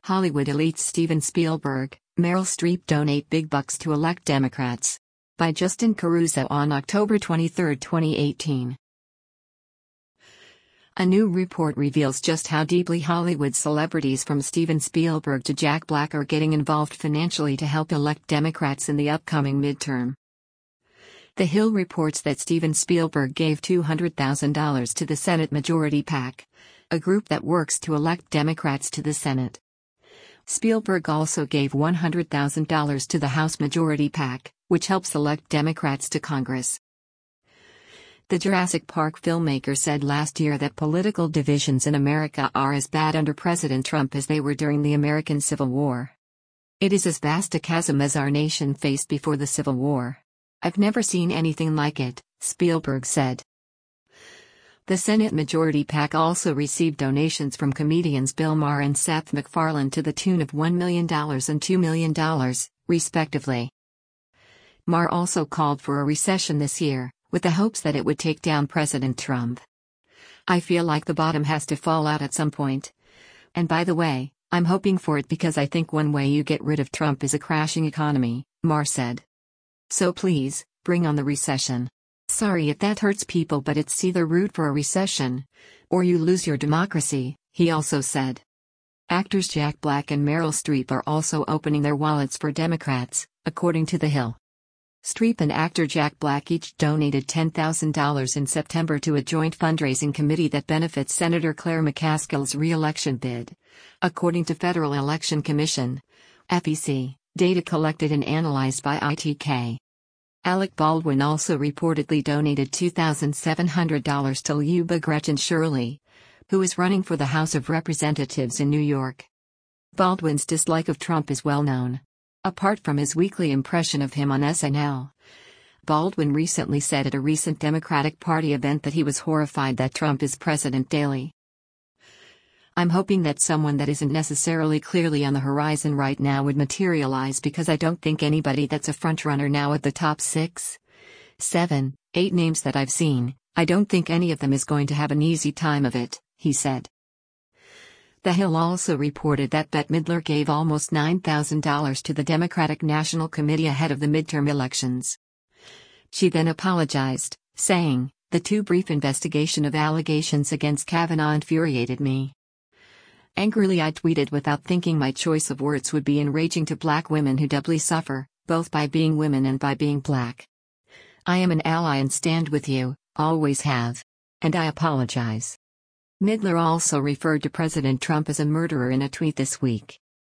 Hollywood elites Steven Spielberg, Meryl Streep donate big bucks to elect Democrats. By Justin Caruso on October 23, 2018. A new report reveals just how deeply Hollywood celebrities from Steven Spielberg to Jack Black are getting involved financially to help elect Democrats in the upcoming midterm. The Hill reports that Steven Spielberg gave $200,000 to the Senate Majority PAC, a group that works to elect Democrats to the Senate. Spielberg also gave $100,000 to the House Majority PAC, which helps elect Democrats to Congress. The Jurassic Park filmmaker said last year that political divisions in America are as bad under President Trump as they were during the American Civil War. It is as vast a chasm as our nation faced before the Civil War. I've never seen anything like it, Spielberg said. The Senate Majority PAC also received donations from comedians Bill Maher and Seth MacFarlane to the tune of $1 million and $2 million, respectively. Maher also called for a recession this year, with the hopes that it would take down President Trump. I feel like the bottom has to fall out at some point. And by the way, I'm hoping for it because I think one way you get rid of Trump is a crashing economy, Maher said. So please, bring on the recession. Sorry if that hurts people, but it's either root for a recession, or you lose your democracy, he also said. Actors Jack Black and Meryl Streep are also opening their wallets for Democrats, according to The Hill. Streep and actor Jack Black each donated $10,000 in September to a joint fundraising committee that benefits Senator Claire McCaskill's re-election bid, according to Federal Election Commission (FEC) data collected and analyzed by ITK. Alec Baldwin also reportedly donated $2,700 to Luba Gretchen Shirley, who is running for the House of Representatives in New York. Baldwin's dislike of Trump is well known. Apart from his weekly impression of him on SNL, Baldwin recently said at a recent Democratic Party event that he was horrified that Trump is president daily. I'm hoping that someone that isn't necessarily clearly on the horizon right now would materialize, because I don't think anybody that's a frontrunner now at the top 6, 7, 8 names that I've seen, I don't think any of them is going to have an easy time of it, he said. The Hill also reported that Bette Midler gave almost $9,000 to the Democratic National Committee ahead of the midterm elections. She then apologized, saying, "The too brief investigation of allegations against Kavanaugh infuriated me. Angrily I tweeted without thinking my choice of words would be enraging to black women who doubly suffer, both by being women and by being black. I am an ally and stand with you, always have. And I apologize." Midler also referred to President Trump as a murderer in a tweet this week.